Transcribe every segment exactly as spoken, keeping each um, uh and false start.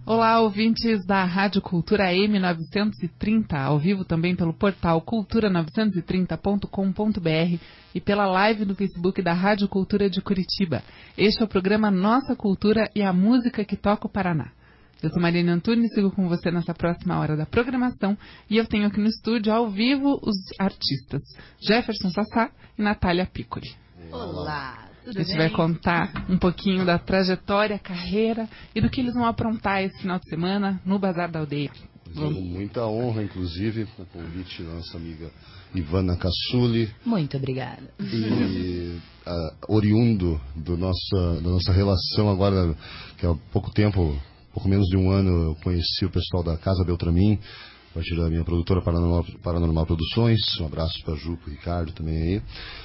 Olá, ouvintes da Rádio Cultura A M novecentos e trinta, ao vivo também pelo portal cultura novecentos e trinta ponto com ponto b r e pela live no Facebook da Rádio Cultura de Curitiba. Este é o programa Nossa Cultura e a Música que Toca o Paraná. Eu sou Mariana Antunes, sigo com você nessa próxima hora da programação e eu tenho aqui no estúdio, ao vivo, os artistas Jefferson Sassá e Natália Piccoli. Olá! A gente vai contar um pouquinho da trajetória, carreira e do que eles vão aprontar esse final de semana no Bazar da Aldeia. Com muita honra, inclusive, com o convite da nossa amiga Ivana Cassuli. Muito obrigada. E uh, oriundo do nossa, da nossa relação agora, que há pouco tempo, pouco menos de um ano, eu conheci o pessoal da Casa Beltramin, a partir da minha produtora Paranormal, Paranormal Produções. Um abraço para a Ju, para o Ricardo também aí.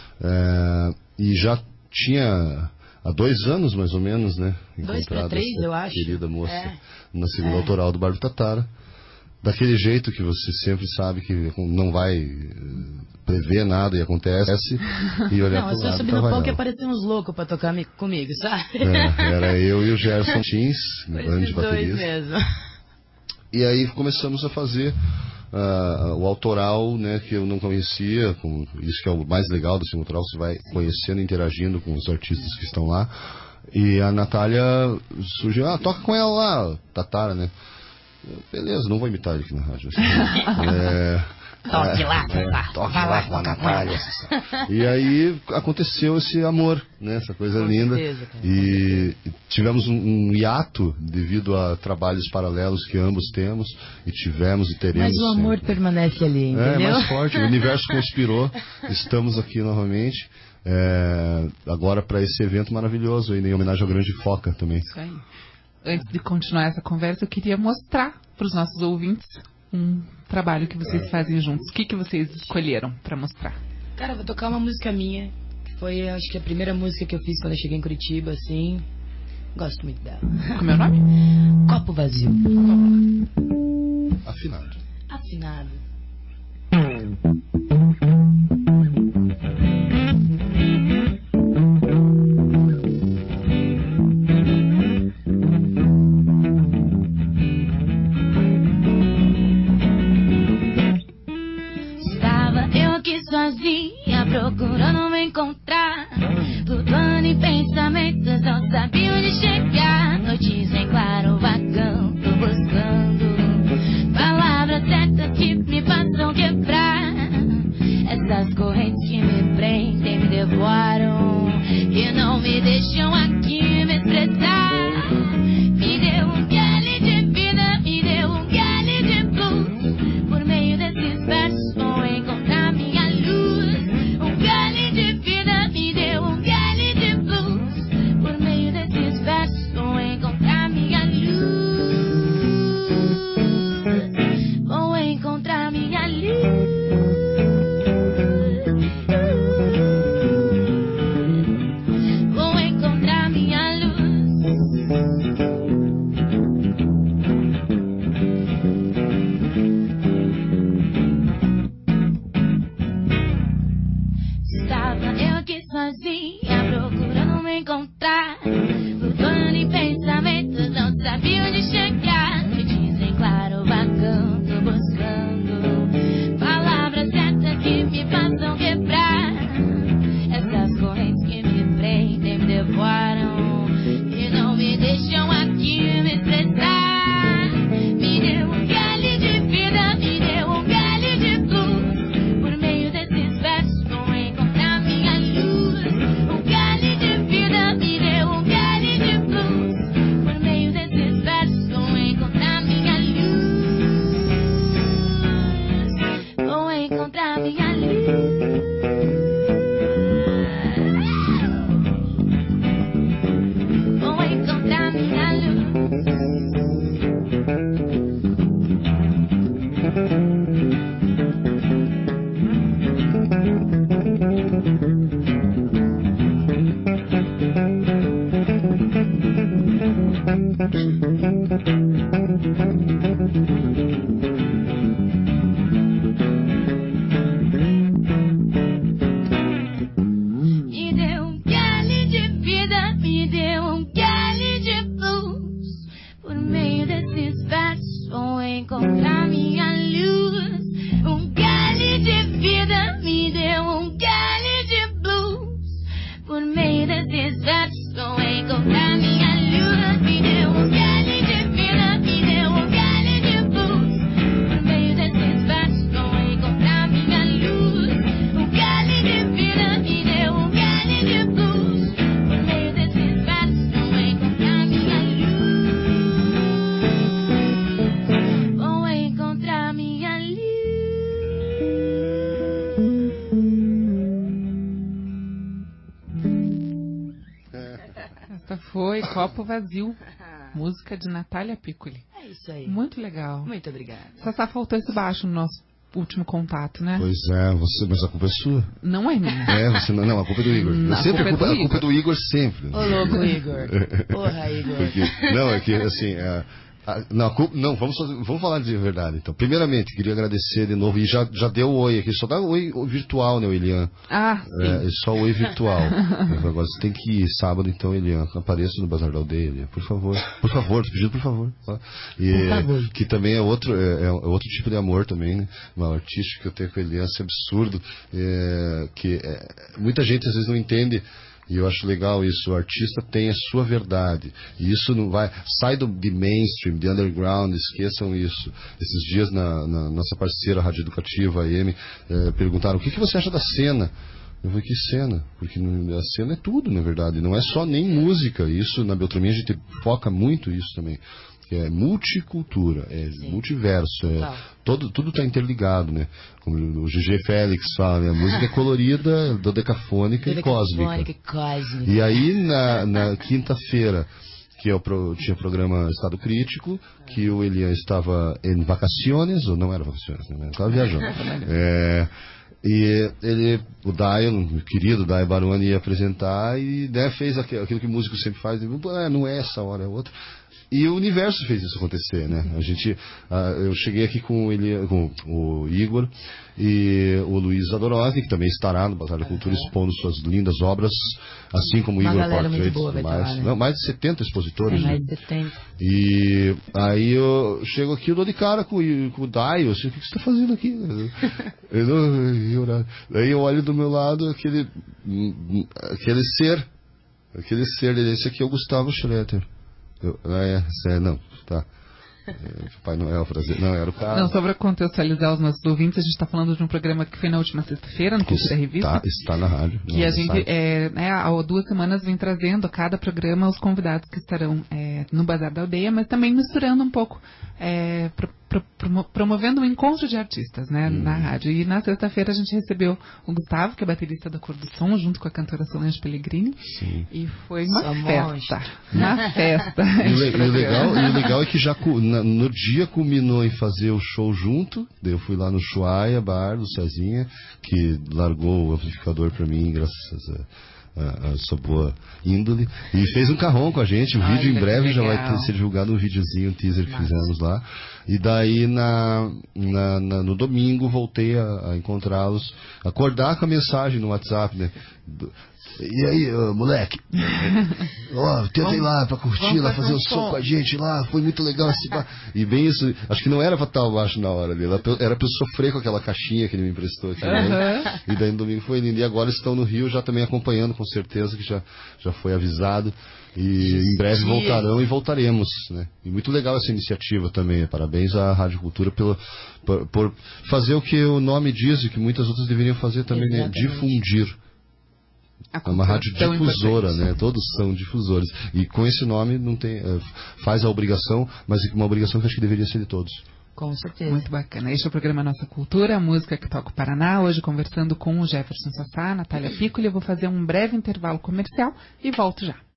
Uh, e já tinha há dois anos, mais ou menos, né? Dois para três, eu acho. Querida moça, é. na segunda é. autoral do Bar do Tatara. Daquele jeito que você sempre sabe que não vai prever nada e acontece. E olhar não, pro eu só lado, subi no palco e apareciam uns loucos para tocar comigo, sabe? É, era eu e o Gerson Tins, grande baterista. Mesmo. E aí começamos a fazer Uh, o autoral, né, que eu não conhecia, com, isso que é o mais legal do segundo autoral, você vai conhecendo, interagindo com os artistas que estão lá. E a Natália surgiu, ah, toca com ela lá, Tatara, né? Beleza, não vou imitar ele aqui na rádio. Assim, é, toque é, lá, é, toque lá, lá com a Natália. E aí aconteceu esse amor, né, essa coisa com linda. Certeza, cara, e tivemos um, um hiato devido a trabalhos paralelos que ambos temos e tivemos e teremos. Mas o amor sempre. Permanece ali, entendeu? É, mais forte, o universo conspirou, estamos aqui novamente. É, agora para esse evento maravilhoso, em homenagem ao Grande Foca também. Isso aí. Antes de continuar essa conversa, eu queria mostrar para os nossos ouvintes um trabalho que vocês fazem juntos. O que, que vocês escolheram para mostrar? Cara, eu vou tocar uma música minha, que foi, acho que a primeira música que eu fiz quando eu cheguei em Curitiba, assim. Gosto muito dela. Como é o nome? Copo Vazio. Afinado. Afinado. Sozinha, procurando me encontrar, flutuando em pensamentos, não sabia onde chegar. Noites em claro, vagão, tô buscando palavras certas que me façam quebrar. foi Copo Vazio, música de Natália Piccoli. É isso aí. Muito legal. Muito obrigada. Só, só faltou esse baixo no nosso último contato, né? Pois é, você, mas a culpa é sua. Não é minha. É, você não, não, a culpa é do Igor. Não, sempre a culpa, a culpa é do a culpa é do Igor sempre. Ô, louco, Igor. Porra, Igor. Porque, não, é que assim, é, a, não, a culpa, não vamos, vamos falar de verdade. Então, primeiramente, queria agradecer de novo, e já, já deu o oi aqui, só dá o oi virtual, né, o Elian? Ah, sim. É, só o oi virtual. Agora você tem que ir sábado, então, Elian, apareça no Bazar da Aldeia, Elian, por favor. Por favor, tô pedindo por favor. E, por favor. Que também é outro, é, é outro tipo de amor também, né? Uma artística que eu tenho com o Elian, isso é absurdo. É, que é, muita gente às vezes não entende. E eu acho legal isso, o artista tem a sua verdade, e isso não vai, sai do de mainstream, de underground, esqueçam isso. Esses dias na, na nossa parceira Rádio Educativa, a M, eh, perguntaram, o que, que você acha da cena? Eu falei, que cena? Porque a cena é tudo, na verdade, não é só nem música, isso na Beltraminha a gente foca muito isso também. É multicultura, é Sim. multiverso, é, todo, tudo está interligado, né? Como o G G Félix fala, né? A música é colorida, dodecafônica e cósmica. e cósmica. E aí, na, na quinta-feira, que eu pro, tinha o programa Estado Crítico, que o Elian estava em vacaciones, ou não era vacaciones, né? Estava viajando. É, e ele, o Dai, o querido Dai Baroni, ia apresentar e né, fez aquilo, aquilo que o músico sempre faz, ah, não é essa hora, é outra. E o universo fez isso acontecer, né? A gente, uh, eu cheguei aqui com, ele, com o Igor e o Luiz Adorowski, que também estará no Bazar da Cultura expondo suas lindas obras, assim como o Igor Portraits. Mais, né? Não, mais de setenta expositores. É, mais de setenta. E aí eu chego aqui, eu dou de cara com, com o Dai, eu sei, o que você está fazendo aqui? Eu, eu, eu, aí eu olho do meu lado aquele, aquele ser, aquele ser, esse aqui é o Gustavo Schroeter. Eu, é, é, não, tá. É, Papai Noel, prazer. Não, era o cara. Não, só para contextualizar os nossos ouvintes, a gente está falando de um programa que foi na última sexta-feira, no Cultura Revista. Está, está na rádio. Que a gente, é, né, há duas semanas, vem trazendo a cada programa os convidados que estarão é, no Bazar da Aldeia, mas também misturando um pouco, é, pro, pro, pro, promovendo um encontro de artistas, né, hum. na rádio. E na sexta-feira a gente recebeu o Gustavo, que é baterista da Cor do Som, junto com a cantora Solange Pellegrini. Sim. E foi uma Somos. festa. Uma festa. E o, le, o legal, e o legal é que já na, no dia culminou em fazer o show junto. Daí eu fui lá no Chuaia, bar do Cezinha, que largou o amplificador pra mim, graças a A, a sua boa índole, e fez um carrão com a gente. O Ai, vídeo em breve já vai ter, ser divulgado, um videozinho, um teaser que Nossa. fizemos lá. E daí na, na, na, no domingo voltei a, a encontrá-los, acordar com a mensagem no WhatsApp, né? Do, e aí, uh, moleque, ó, tenta ir lá pra curtir, lá fazer o som, som com a gente lá, foi muito legal esse bar. E bem isso, acho que não era pra estar baixo na hora dele, era pra eu sofrer com aquela caixinha que ele me emprestou aqui, né? E daí no domingo foi lindo. E agora estão no Rio já também acompanhando, com certeza, que já, já foi avisado. E em breve voltarão e voltaremos, né? E muito legal essa iniciativa também. Parabéns à Rádio Cultura pelo, por, por fazer o que o nome diz e que muitas outras deveriam fazer também, né? Difundir. É uma rádio difusora, né? Todos são difusores. E com esse nome não tem, é, faz a obrigação, mas uma obrigação que acho que deveria ser de todos. Com certeza. Muito bacana. Este é o programa Nossa Cultura, a música que toca o Paraná. Hoje conversando com o Jefferson Sassá, Natália Piccoli. Eu vou fazer um breve intervalo comercial e volto já.